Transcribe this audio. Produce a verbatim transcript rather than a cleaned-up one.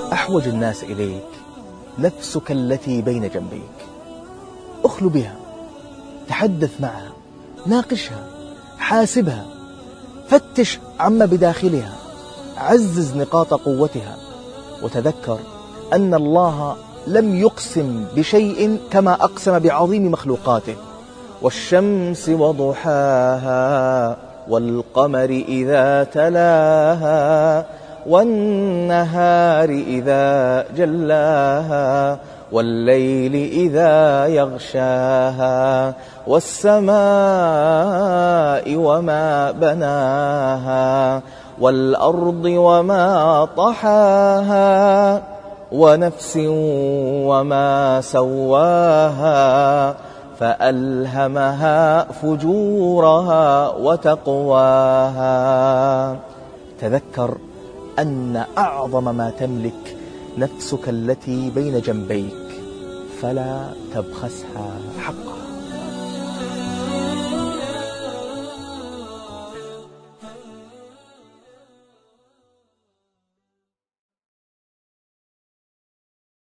أحوج الناس إليك نفسك التي بين جنبيك. أخلو بها، تحدث معها، ناقشها، حاسبها، فتش عما بداخلها، عزز نقاط قوتها، وتذكر أن الله لم يقسم بشيء كما أقسم بعظيم مخلوقاته: والشمس وضحاها، والقمر إذا تلاها، والنهار إذا جلاها، والليل إذا يغشاها، والسماء وما بناها، والأرض وما طحاها، ونفس وما سواها، فألهمها فجورها وتقواها. تذكر أن أعظم ما تملك نفسك التي بين جنبيك، فلا تبخسها حقها.